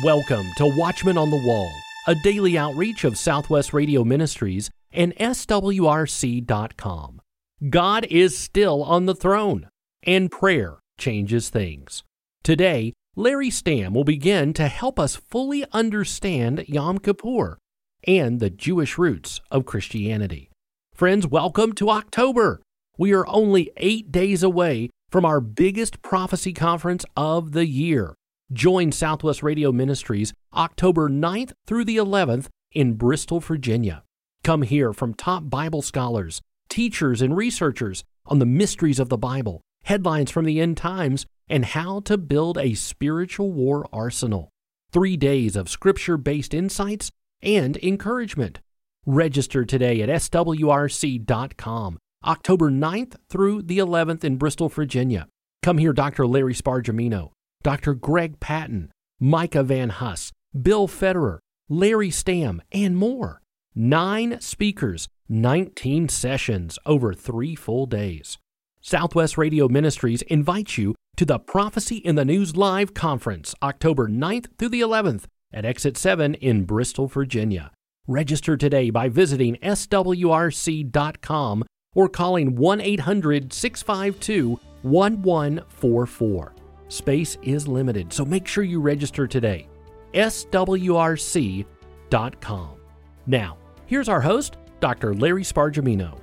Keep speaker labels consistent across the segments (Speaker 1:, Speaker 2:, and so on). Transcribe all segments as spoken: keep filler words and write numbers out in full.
Speaker 1: Welcome to Watchmen on the Wall, a daily outreach of Southwest Radio Ministries and S W R C dot com. God is still on the throne, and prayer changes things. Today, Larry Stamm will begin to help us fully understand Yom Kippur and the Jewish roots of Christianity. Friends, welcome to October. We are only eight days away from our biggest prophecy conference of the year. Join Southwest Radio Ministries October ninth through the eleventh in Bristol, Virginia. Come hear from top Bible scholars, teachers, and researchers on the mysteries of the Bible, headlines from the end times, and how to build a spiritual war arsenal. Three days of scripture-based insights and encouragement. Register today at S W R C dot com, October ninth through the eleventh in Bristol, Virginia. Come hear Doctor Larry Spargimino, Doctor Greg Patton, Micah Van Huss, Bill Federer, Larry Stamm, and more. Nine speakers, nineteen sessions over three full days. Southwest Radio Ministries invites you to the Prophecy in the News Live Conference, October ninth through the eleventh at Exit seven in Bristol, Virginia. Register today by visiting S W R C dot com or calling one eight hundred, six five two, one one four four. Space is limited, so make sure you register today. S W R C dot com. Now, here's our host, Doctor Larry Spargimino.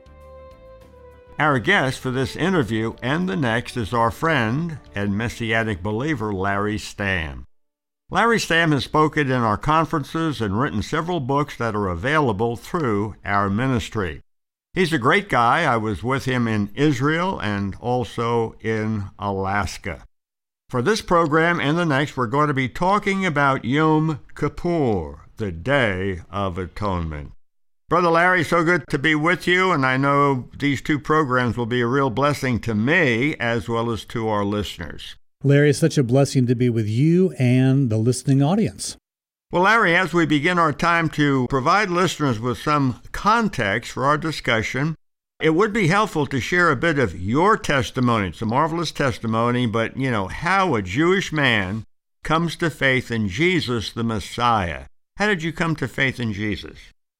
Speaker 2: Our guest for this interview and the next is our friend and Messianic believer, Larry Stamm. Larry Stamm has spoken in our conferences and written several books that are available through our ministry. He's a great guy. I was with him in Israel and also in Alaska. For this program and the next, we're going to be talking about Yom Kippur, the Day of Atonement. Brother Larry, so good to be with you, and I know these two programs will be a real blessing to me as well as to our listeners.
Speaker 3: Larry, it's such a blessing to be with you and the listening audience.
Speaker 2: Well, Larry, as we begin our time to provide listeners with some context for our discussion, it would be helpful to share a bit of your testimony. It's a marvelous testimony, but, you know, how a Jewish man comes to faith in Jesus, the Messiah. How did you come to faith in Jesus?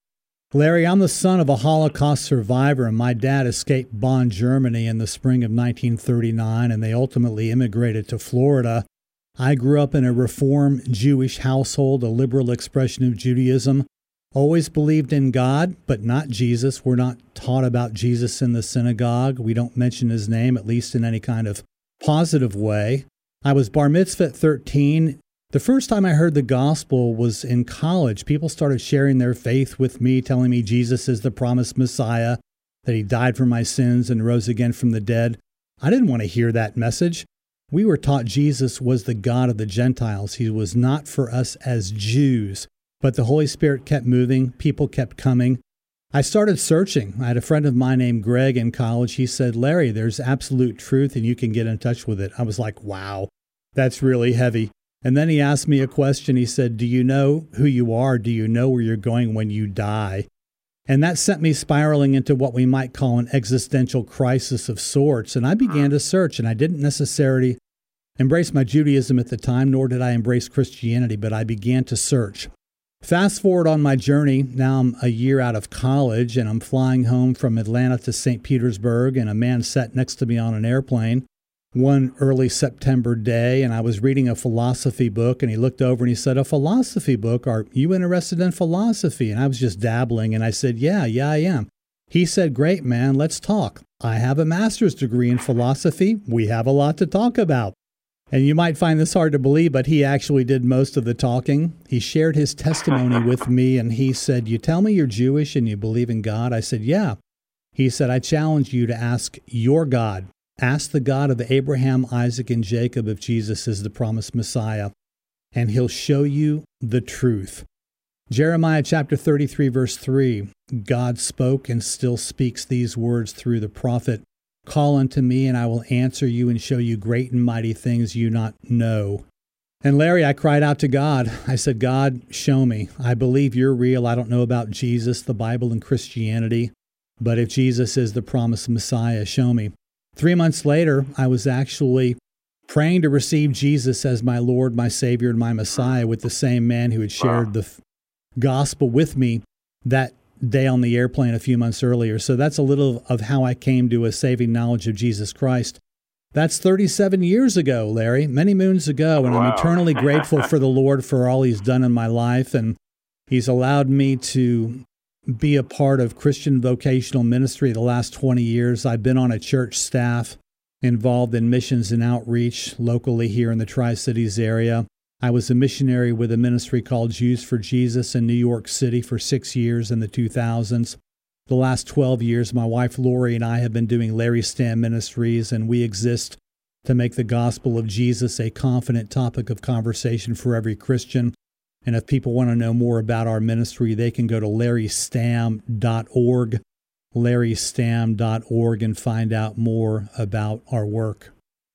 Speaker 3: Larry, I'm the son of a Holocaust survivor, and my dad escaped Bonn, Germany in the spring of nineteen thirty-nine, and they ultimately immigrated to Florida. I grew up in a Reform Jewish household, a liberal expression of Judaism. Always believed in God, but not Jesus. We're not taught about Jesus in the synagogue. We don't mention his name, at least in any kind of positive way. I was bar mitzvah at thirteen. The first time I heard the gospel was in college. People started sharing their faith with me, telling me Jesus is the promised Messiah, that he died for my sins and rose again from the dead. I didn't want to hear that message. We were taught Jesus was the God of the Gentiles. He was not for us as Jews. But the Holy Spirit kept moving. People kept coming. I started searching. I had a friend of mine named Greg in college. He said, Larry, there's absolute truth and you can get in touch with it. I was like, wow, that's really heavy. And then he asked me a question. He said, do you know who you are? Do you know where you're going when you die? And that sent me spiraling into what we might call an existential crisis of sorts. And I began to search, and I didn't necessarily embrace my Judaism at the time, nor did I embrace Christianity, but I began to search. Fast forward on my journey, now I'm a year out of college, and I'm flying home from Atlanta to Saint Petersburg, and a man sat next to me on an airplane one early September day, and I was reading a philosophy book, and he looked over and he said, a philosophy book? Are you interested in philosophy? And I was just dabbling, and I said, yeah, yeah, I am. He said, great, man, let's talk. I have a master's degree in philosophy. We have a lot to talk about. And you might find this hard to believe, but he actually did most of the talking. He shared his testimony with me, and he said, you tell me you're Jewish and you believe in God? I said, yeah. He said, I challenge you to ask your God. Ask the God of Abraham, Isaac, and Jacob if Jesus is the promised Messiah, and he'll show you the truth. Jeremiah chapter thirty-three, verse three, God spoke and still speaks these words through the prophet. Call unto me, and I will answer you and show you great and mighty things you not know. And Larry, I cried out to God. I said, God, show me. I believe you're real. I don't know about Jesus, the Bible, and Christianity. But if Jesus is the promised Messiah, show me. Three months later, I was actually praying to receive Jesus as my Lord, my Savior, and my Messiah with the same man who had shared the f- gospel with me that day on the airplane a few months earlier. So that's a little of how I came to a saving knowledge of Jesus Christ. That's thirty-seven years ago, Larry, many moons ago, and wow. I'm eternally grateful for the Lord for all He's done in my life, and He's allowed me to be a part of Christian vocational ministry the last twenty years. I've been on a church staff involved in missions and outreach locally here in the Tri-Cities area. I was a missionary with a ministry called Jews for Jesus in New York City for six years in the two thousands. The last twelve years, my wife Lori and I have been doing Larry Stamm Ministries, and we exist to make the gospel of Jesus a confident topic of conversation for every Christian. And if people want to know more about our ministry, they can go to larry stamm dot org, larry stamm dot org, and find out more about our work.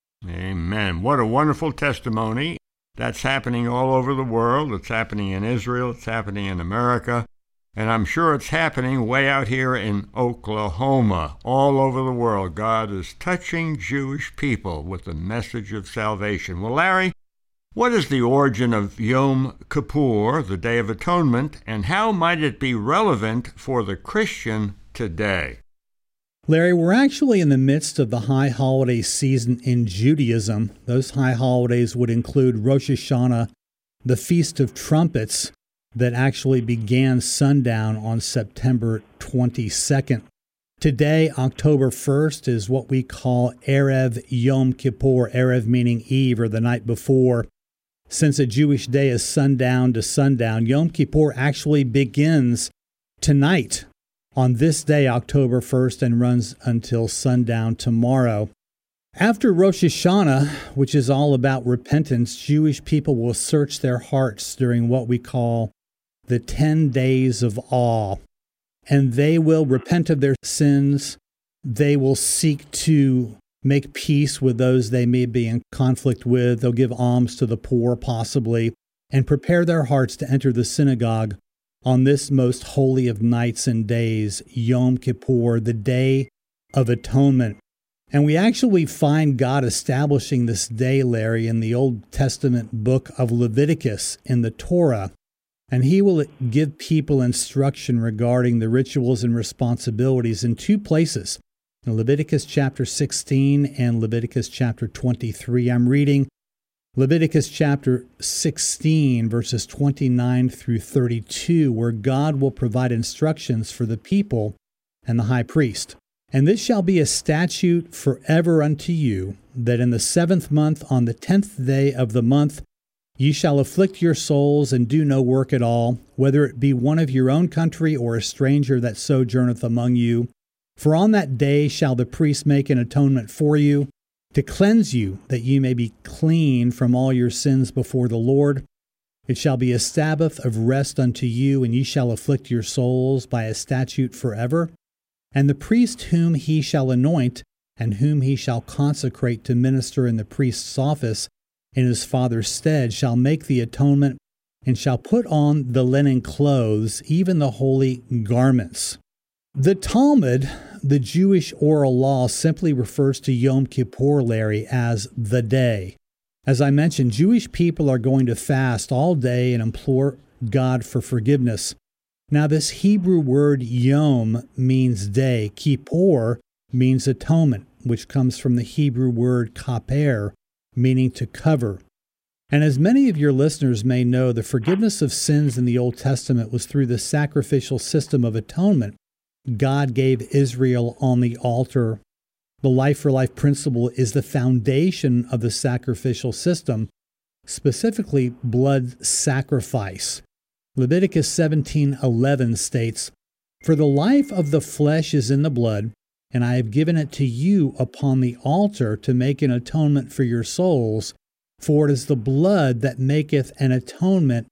Speaker 2: Amen. What a wonderful testimony. That's happening all over the world. It's happening in Israel. It's happening in America. And I'm sure it's happening way out here in Oklahoma. All over the world, God is touching Jewish people with the message of salvation. Well, Larry, what is the origin of Yom Kippur, the Day of Atonement, and how might it be relevant for the Christian today?
Speaker 3: Larry, we're actually in the midst of the high holiday season in Judaism. Those high holidays would include Rosh Hashanah, the Feast of Trumpets, that actually began sundown on September twenty-second. Today, October first, is what we call Erev Yom Kippur, Erev meaning eve or the night before. Since a Jewish day is sundown to sundown, Yom Kippur actually begins tonight on this day, October first, and runs until sundown tomorrow. After Rosh Hashanah, which is all about repentance, Jewish people will search their hearts during what we call the ten days of awe, and they will repent of their sins. They will seek to make peace with those they may be in conflict with. They'll give alms to the poor, possibly, and prepare their hearts to enter the synagogue on this most holy of nights and days, Yom Kippur, the Day of Atonement. And we actually find God establishing this day, Larry, in the Old Testament book of Leviticus in the Torah. And He will give people instruction regarding the rituals and responsibilities in two places, in Leviticus chapter sixteen and Leviticus chapter twenty-three. I'm reading Leviticus chapter sixteen, verses twenty-nine through thirty-two, where God will provide instructions for the people and the high priest. And this shall be a statute forever unto you, that in the seventh month, on the tenth day of the month, ye shall afflict your souls and do no work at all, whether it be one of your own country or a stranger that sojourneth among you. For on that day shall the priest make an atonement for you, to cleanse you, that ye may be clean from all your sins before the Lord. It shall be a Sabbath of rest unto you, and ye shall afflict your souls by a statute forever. And the priest whom he shall anoint, and whom he shall consecrate to minister in the priest's office in his father's stead, shall make the atonement, and shall put on the linen clothes, even the holy garments. The Talmud, the Jewish oral law, simply refers to Yom Kippur, Larry, as the day. As I mentioned, Jewish people are going to fast all day and implore God for forgiveness. Now, this Hebrew word Yom means day. Kippur means atonement, which comes from the Hebrew word kaper, meaning to cover. And as many of your listeners may know, the forgiveness of sins in the Old Testament was through the sacrificial system of atonement God gave Israel on the altar. The life-for-life principle is the foundation of the sacrificial system, specifically blood sacrifice. Leviticus seventeen eleven states, "For the life of the flesh is in the blood, and I have given it to you upon the altar to make an atonement for your souls, for it is the blood that maketh an atonement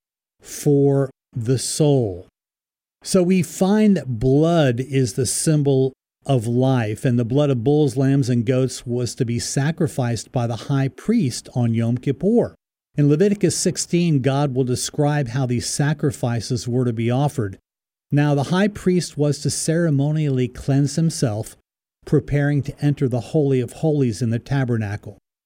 Speaker 3: for the soul." So we find that blood is the symbol of life, and the blood of bulls, lambs, and goats was to be sacrificed by the high priest on Yom Kippur. In Leviticus sixteen, God will describe how these sacrifices were to be offered. Now, the high priest was to ceremonially cleanse himself, preparing to enter the Holy of Holies in the tabernacle.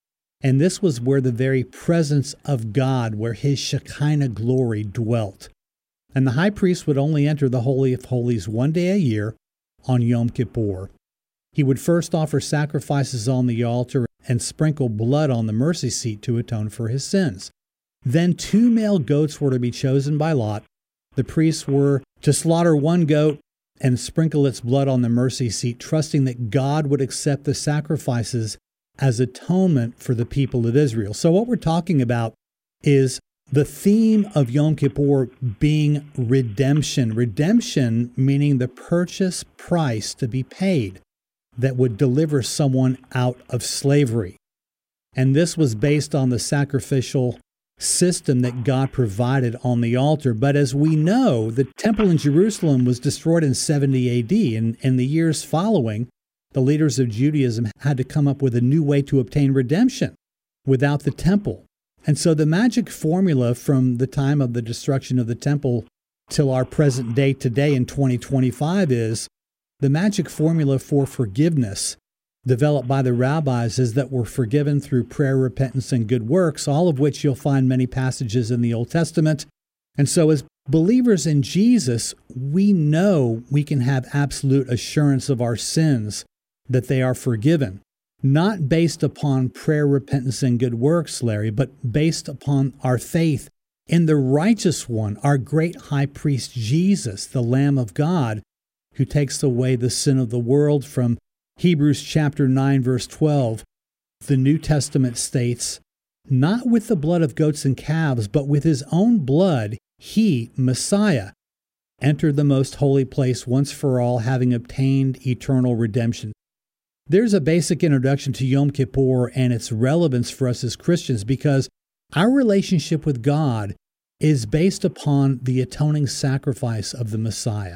Speaker 3: And this was where the very presence of God, where his Shekinah glory dwelt. And the high priest would only enter the Holy of Holies one day a year on Yom Kippur. He would first offer sacrifices on the altar and sprinkle blood on the mercy seat to atone for his sins. Then two male goats were to be chosen by lot. The priests were to slaughter one goat and sprinkle its blood on the mercy seat, trusting that God would accept the sacrifices as atonement for the people of Israel. So what we're talking about is the theme of Yom Kippur being redemption. Redemption meaning the purchase price to be paid that would deliver someone out of slavery. And this was based on the sacrificial system that God provided on the altar. But as we know, the temple in Jerusalem was destroyed in seventy A D. And in the years following, the leaders of Judaism had to come up with a new way to obtain redemption without the temple. And so the magic formula from the time of the destruction of the temple till our present day today in twenty twenty-five is the magic formula for forgiveness developed by the rabbis is that we're forgiven through prayer, repentance, and good works, all of which you'll find many passages in the Old Testament. And so as believers in Jesus, we know we can have absolute assurance of our sins, that they are forgiven, not based upon prayer, repentance, and good works, Larry, but based upon our faith in the righteous one, our great high priest Jesus, the Lamb of God, who takes away the sin of the world. From Hebrews chapter nine, verse twelve, the New Testament states, not with the blood of goats and calves, but with his own blood, he, Messiah, entered the most holy place once for all, having obtained eternal redemption. There's a basic introduction to Yom Kippur and its relevance for us as Christians, because our relationship with God is based upon the atoning sacrifice of the Messiah.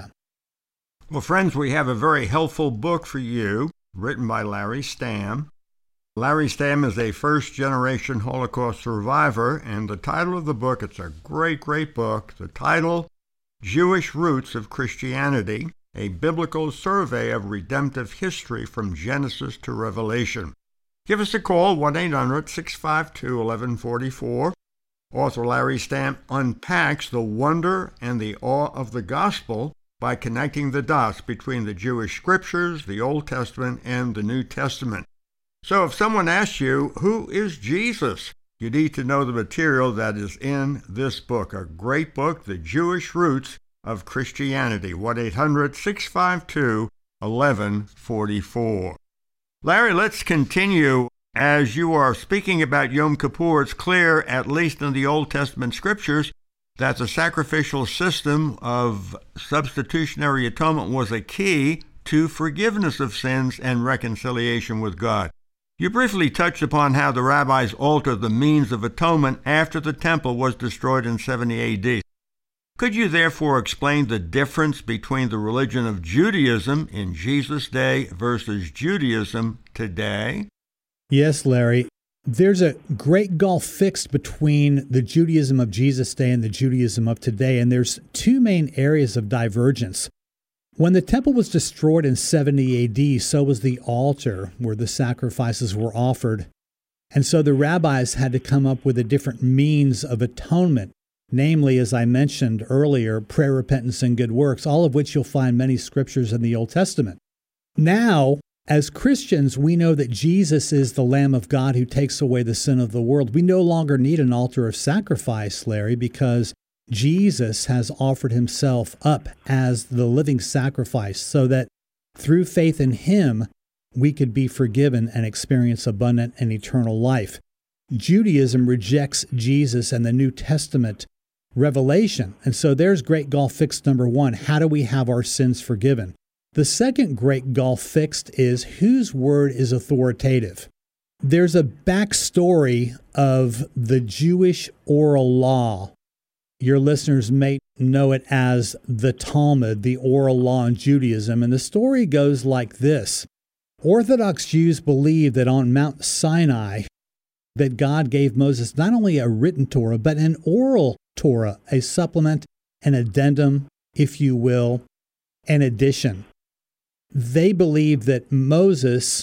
Speaker 2: Well, friends, we have a very helpful book for you, written by Larry Stamm. Larry Stamm is a first-generation Holocaust survivor, and the title of the book, it's a great, great book. The title, Jewish Roots of Christianity, a Biblical Survey of Redemptive History from Genesis to Revelation. Give us a call, one eight hundred, six five two, one one four four. Author Larry Stamm unpacks the wonder and the awe of the gospel by connecting the dots between the Jewish scriptures, the Old Testament, and the New Testament. So if someone asks you, who is Jesus? You need to know the material that is in this book, a great book, The Jewish Roots of Christianity, one eight hundred, six five two, one one four four. Larry, let's continue. As you are speaking about Yom Kippur, it's clear, at least in the Old Testament scriptures, that the sacrificial system of substitutionary atonement was a key to forgiveness of sins and reconciliation with God. You briefly touched upon how the rabbis altered the means of atonement after the temple was destroyed in seventy A D. Could you therefore explain the difference between the religion of Judaism in Jesus' day versus Judaism today?
Speaker 3: Yes, Larry. There's a great gulf fixed between the Judaism of Jesus' day and the Judaism of today, and there's two main areas of divergence. When the temple was destroyed in seventy A D, so was the altar where the sacrifices were offered. And so the rabbis had to come up with a different means of atonement, namely, as I mentioned earlier, prayer, repentance, and good works, all of which you'll find many scriptures in the Old Testament. Now, as Christians, we know that Jesus is the Lamb of God who takes away the sin of the world. We no longer need an altar of sacrifice, Larry, because Jesus has offered himself up as the living sacrifice so that through faith in him, we could be forgiven and experience abundant and eternal life. Judaism rejects Jesus and the New Testament revelation. And so there's great gulf fixed number one. How do we have our sins forgiven? The second great gulf fixed is whose word is authoritative. There's a backstory of the Jewish oral law. Your listeners may know it as the Talmud, the oral law in Judaism. And the story goes like this. Orthodox Jews believe that on Mount Sinai, that God gave Moses not only a written Torah, but an oral Torah, a supplement, an addendum, if you will, an addition. They believe that Moses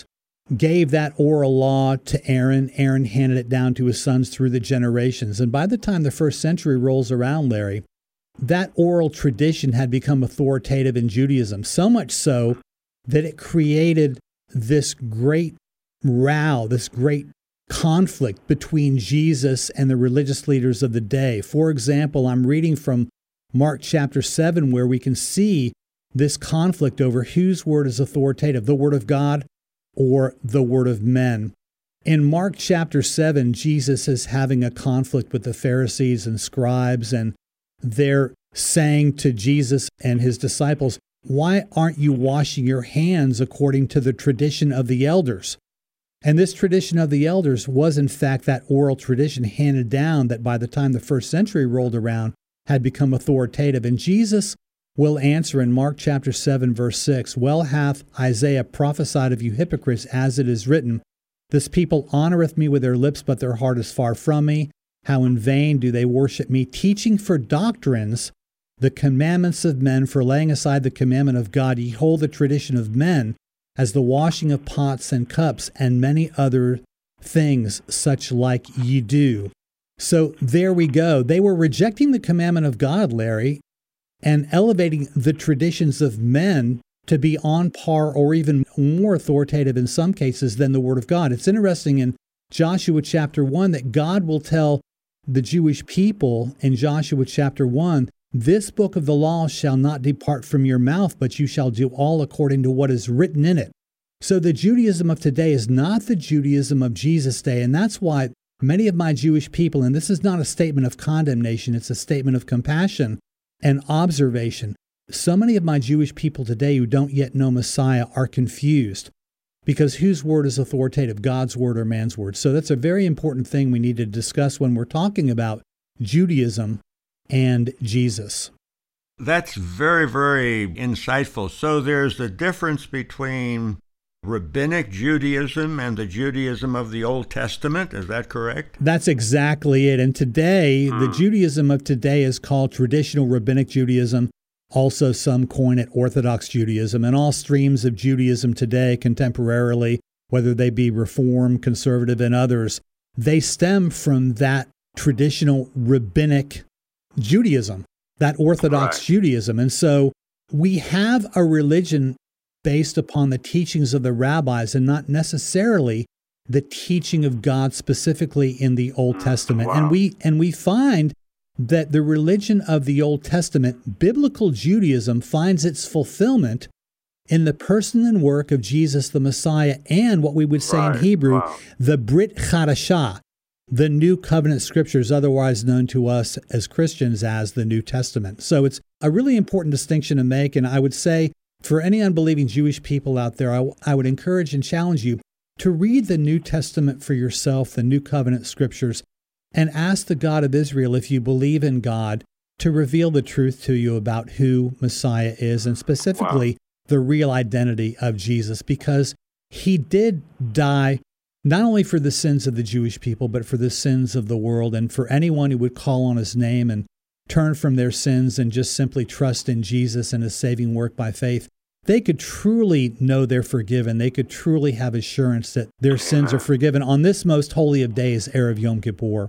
Speaker 3: gave that oral law to Aaron. Aaron handed it down to his sons through the generations. And by the time the first century rolls around, Larry, that oral tradition had become authoritative in Judaism, so much so that it created this great row, this great conflict between Jesus and the religious leaders of the day. For example, I'm reading from Mark chapter seven, where we can see this conflict over whose word is authoritative, the word of God or the word of men. In Mark chapter seven, Jesus is having a conflict with the Pharisees and scribes, and they're saying to Jesus and his disciples, "Why aren't you washing your hands according to the tradition of the elders?" And this tradition of the elders was, in fact, that oral tradition handed down that by the time the first century rolled around had become authoritative. And Jesus will answer in Mark chapter seven, verse six, "Well hath Isaiah prophesied of you hypocrites, as it is written, This people honoreth me with their lips, but their heart is far from me. How in vain do they worship me, teaching for doctrines the commandments of men, for laying aside the commandment of God, ye hold the tradition of men, as the washing of pots and cups, and many other things such like ye do." So there we go. They were rejecting the commandment of God, Larry, and elevating the traditions of men to be on par or even more authoritative in some cases than the Word of God. It's interesting in Joshua chapter one that God will tell the Jewish people in Joshua chapter one, "This book of the law shall not depart from your mouth, but you shall do all according to what is written in it." So the Judaism of today is not the Judaism of Jesus' day, and that's why many of my Jewish people, and this is not a statement of condemnation, it's a statement of compassion and observation. So many of my Jewish people today who don't yet know Messiah are confused because whose word is authoritative, God's word or man's word? So that's a very important thing we need to discuss when we're talking about Judaism and Jesus.
Speaker 2: That's very, very insightful. So there's a difference between rabbinic Judaism and the Judaism of the Old Testament. Is that correct?
Speaker 3: That's exactly it. And today, mm. the Judaism of today is called traditional rabbinic Judaism. Also, some coin it Orthodox Judaism. And all streams of Judaism today, contemporarily, whether they be Reform, Conservative, and others, they stem from that traditional rabbinic Judaism, that Orthodox right. Judaism. And so we have a religion based upon the teachings of the rabbis and not necessarily the teaching of God specifically in the Old Testament. Wow. And we and we find that the religion of the Old Testament, biblical Judaism, finds its fulfillment in the person and work of Jesus the Messiah and what we would say right. in Hebrew, wow. the Brit Chadashah, the New Covenant Scriptures, otherwise known to us as Christians as the New Testament. So it's a really important distinction to make, and I would say for any unbelieving Jewish people out there, I, I would encourage and challenge you to read the New Testament for yourself, the New Covenant Scriptures, and ask the God of Israel, if you believe in God, to reveal the truth to you about who Messiah is, and specifically wow. the real identity of Jesus, because he did die not only for the sins of the Jewish people, but for the sins of the world, and for anyone who would call on his name and turn from their sins and just simply trust in Jesus and his saving work by faith. They could truly know they're forgiven. They could truly have assurance that their sins are forgiven on this most holy of days, Erev Yom Kippur.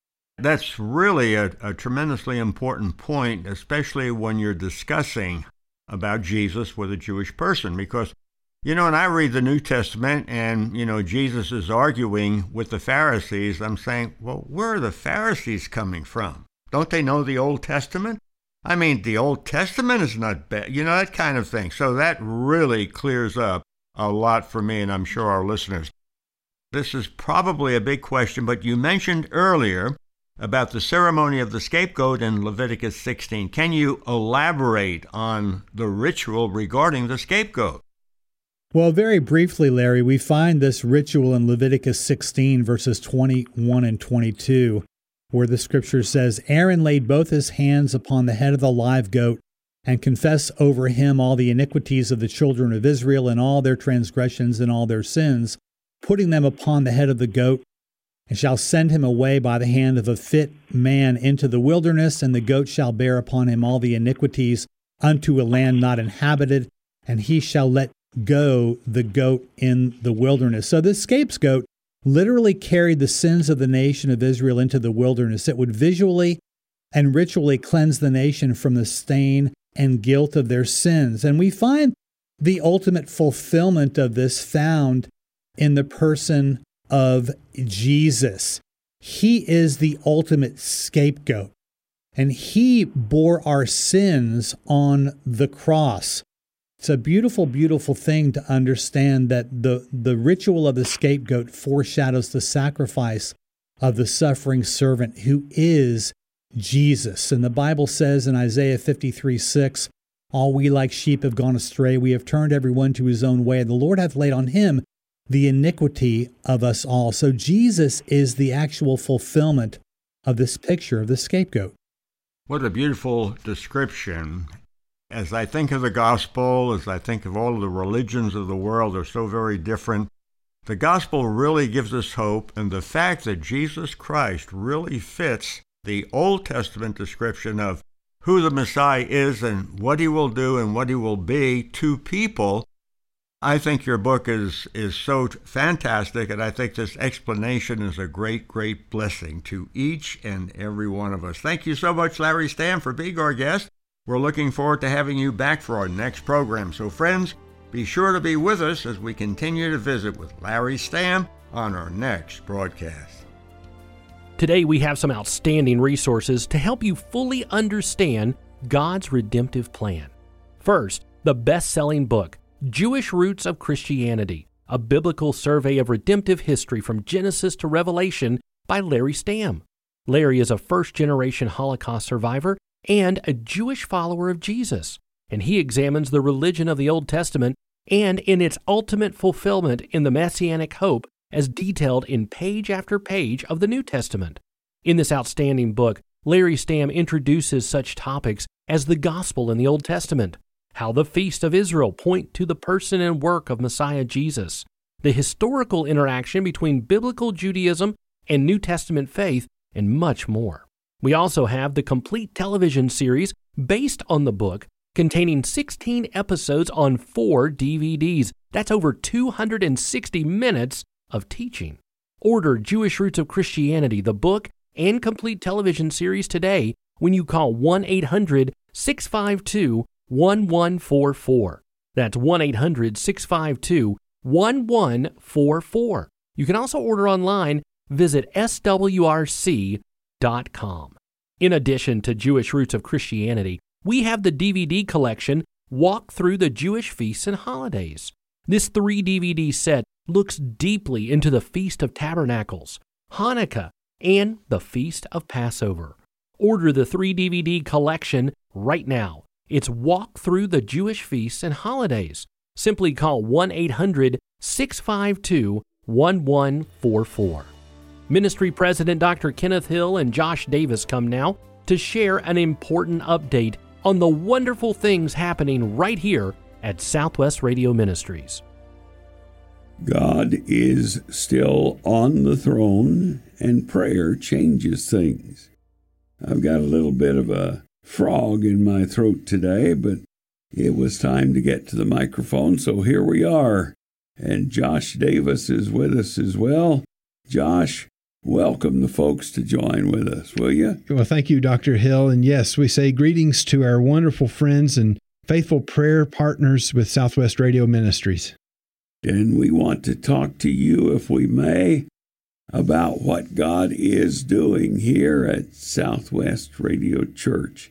Speaker 2: That's really a, a tremendously important point, especially when you're discussing about Jesus with a Jewish person, because, you know, when I read the New Testament and, you know, Jesus is arguing with the Pharisees, I'm saying, well, where are the Pharisees coming from? Don't they know the Old Testament? I mean, the Old Testament is not bad, you know, that kind of thing. So that really clears up a lot for me, and I'm sure our listeners. This is probably a big question, but you mentioned earlier about the ceremony of the scapegoat in Leviticus sixteen. Can you elaborate on the ritual regarding the scapegoat?
Speaker 3: Well, very briefly, Larry, we find this ritual in Leviticus sixteen, verses twenty-one and twenty-two. Where the scripture says, Aaron laid both his hands upon the head of the live goat and confessed over him all the iniquities of the children of Israel and all their transgressions and all their sins, putting them upon the head of the goat, and shall send him away by the hand of a fit man into the wilderness, and the goat shall bear upon him all the iniquities unto a land not inhabited, and he shall let go the goat in the wilderness. So this scapegoat literally carried the sins of the nation of Israel into the wilderness. It would visually and ritually cleanse the nation from the stain and guilt of their sins. And we find the ultimate fulfillment of this found in the person of Jesus. He is the ultimate scapegoat, and he bore our sins on the cross. It's a beautiful, beautiful thing to understand that the, the ritual of the scapegoat foreshadows the sacrifice of the suffering servant who is Jesus. And the Bible says in Isaiah fifty-three six, all we like sheep have gone astray. We have turned everyone to his own way. The Lord hath laid on him the iniquity of us all. So Jesus is the actual fulfillment of this picture of the scapegoat.
Speaker 2: What a beautiful description. As I think of the gospel, as I think of all of the religions of the world, they're so very different. The gospel really gives us hope, and the fact that Jesus Christ really fits the Old Testament description of who the Messiah is and what he will do and what he will be to people, I think your book is, is so fantastic, and I think this explanation is a great, great blessing to each and every one of us. Thank you so much, Larry Stamm, for being our guest. We're looking forward to having you back for our next program. So friends, be sure to be with us as we continue to visit with Larry Stamm on our next broadcast.
Speaker 1: Today we have some outstanding resources to help you fully understand God's redemptive plan. First, the best-selling book, Jewish Roots of Christianity, a biblical survey of redemptive history from Genesis to Revelation by Larry Stamm. Larry is a first-generation Holocaust survivor and a Jewish follower of Jesus, and he examines the religion of the Old Testament and in its ultimate fulfillment in the Messianic hope as detailed in page after page of the New Testament. In this outstanding book, Larry Stamm introduces such topics as the gospel in the Old Testament, how the feasts of Israel point to the person and work of Messiah Jesus, the historical interaction between biblical Judaism and New Testament faith, and much more. We also have the complete television series based on the book, containing sixteen episodes on four D V Ds. That's over two hundred sixty minutes of teaching. Order Jewish Roots of Christianity, the book and complete television series today when you call one eight hundred six five two one one four four. That's one eight hundred six five two one one four four. You can also order online. Visit S W R C dot com. In addition to Jewish Roots of Christianity, we have the D V D collection Walk Through the Jewish Feasts and Holidays. This three D V D set looks deeply into the Feast of Tabernacles, Hanukkah, and the Feast of Passover. Order the three D V D collection right now. It's Walk Through the Jewish Feasts and Holidays. Simply call one eight hundred six five two one one four four. Ministry President Doctor Kenneth Hill and Josh Davis come now to share an important update on the wonderful things happening right here at Southwest Radio Ministries.
Speaker 4: God is still on the throne, and prayer changes things. I've got a little bit of a frog in my throat today, but it was time to get to the microphone, so here we are. And Josh Davis is with us as well. Josh, welcome the folks to join with us, will you?
Speaker 5: Well, thank you, Doctor Hill. And yes, we say greetings to our wonderful friends and faithful prayer partners with Southwest Radio Ministries.
Speaker 4: And we want to talk to you, if we may, about what God is doing here at Southwest Radio Church.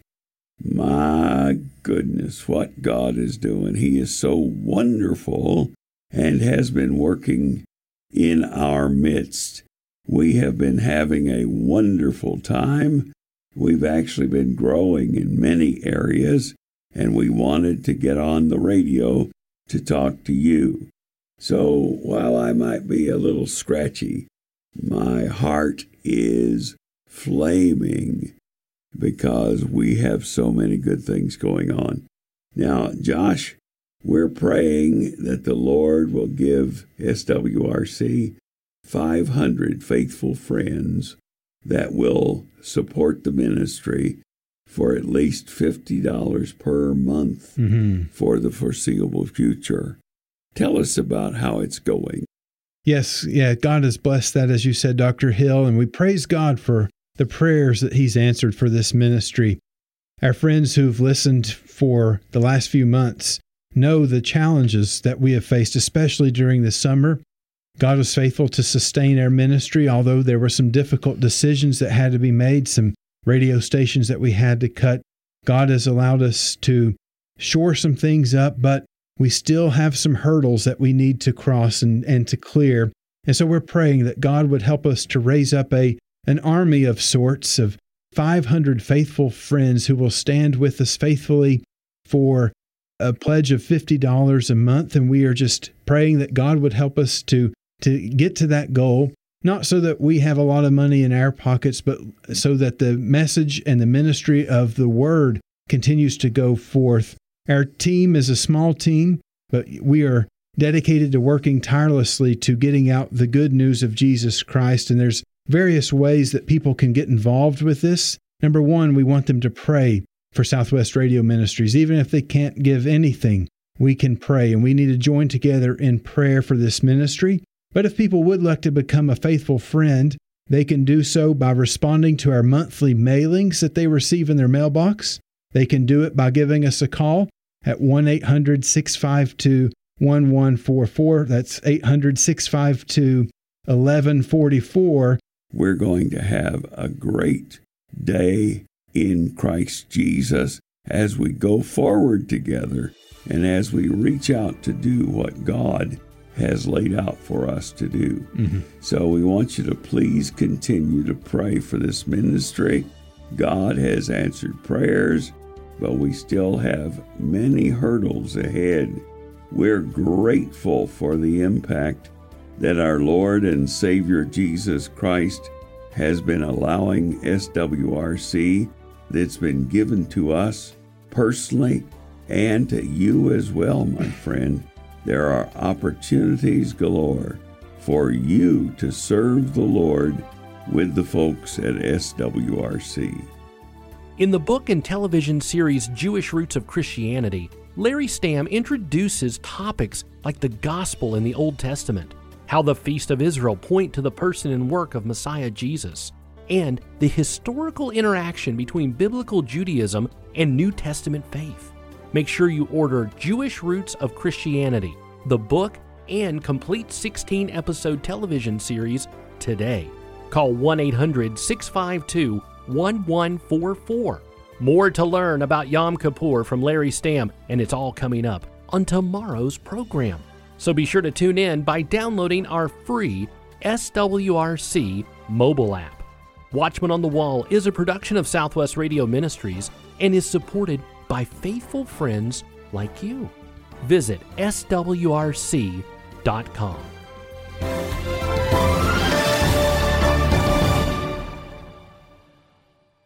Speaker 4: My goodness, what God is doing. He is so wonderful and has been working in our midst. We have been having a wonderful time. We've actually been growing in many areas, and we wanted to get on the radio to talk to you. So while I might be a little scratchy, my heart is flaming because we have so many good things going on. Now, Josh, we're praying that the Lord will give S W R C five hundred faithful friends that will support the ministry for at least fifty dollars per month mm-hmm. for the foreseeable future. Tell us about how it's going.
Speaker 5: Yes, yeah, God has blessed that, as you said, Doctor Hill, and we praise God for the prayers that He's answered for this ministry. Our friends who've listened for the last few months know the challenges that we have faced, especially during the summer. God was faithful to sustain our ministry, although there were some difficult decisions that had to be made, some radio stations that we had to cut. God has allowed us to shore some things up, but we still have some hurdles that we need to cross and, and to clear. And so we're praying that God would help us to raise up a an army of sorts of five hundred faithful friends who will stand with us faithfully for a pledge of fifty dollars a month. And we are just praying that God would help us to, to get to that goal, not so that we have a lot of money in our pockets, but so that the message and the ministry of the Word continues to go forth. Our team is a small team, but we are dedicated to working tirelessly to getting out the good news of Jesus Christ. And there's various ways that people can get involved with this. Number one, we want them to pray for Southwest Radio Ministries. Even if they can't give anything, we can pray, and we need to join together in prayer for this ministry. But if people would like to become a faithful friend, they can do so by responding to our monthly mailings that they receive in their mailbox. They can do it by giving us a call at one eight hundred, six five two, one one four four. That's eight hundred, six five two, one one four four.
Speaker 4: We're going to have a great day in Christ Jesus as we go forward together and as we reach out to do what God has laid out for us to do. Mm-hmm. So we want you to please continue to pray for this ministry. God has answered prayers, but we still have many hurdles ahead. We're grateful for the impact that our Lord and Savior Jesus Christ has been allowing S W R C, that's been given to us personally and to you as well, my friend. There are opportunities galore for you to serve the Lord with the folks at S W R C.
Speaker 1: In the book and television series Jewish Roots of Christianity, Larry Stamm introduces topics like the gospel in the Old Testament, how the Feast of Israel point to the person and work of Messiah Jesus, and the historical interaction between biblical Judaism and New Testament faith. Make sure you order Jewish Roots of Christianity, the book and complete sixteen episode television series today. Call one eight hundred, six five two, one one four four. More to learn about Yom Kippur from Larry Stamm, and it's all coming up on tomorrow's program. So be sure to tune in by downloading our free S W R C mobile app. Watchman on the Wall is a production of Southwest Radio Ministries and is supported by faithful friends like you. Visit S W R C dot com.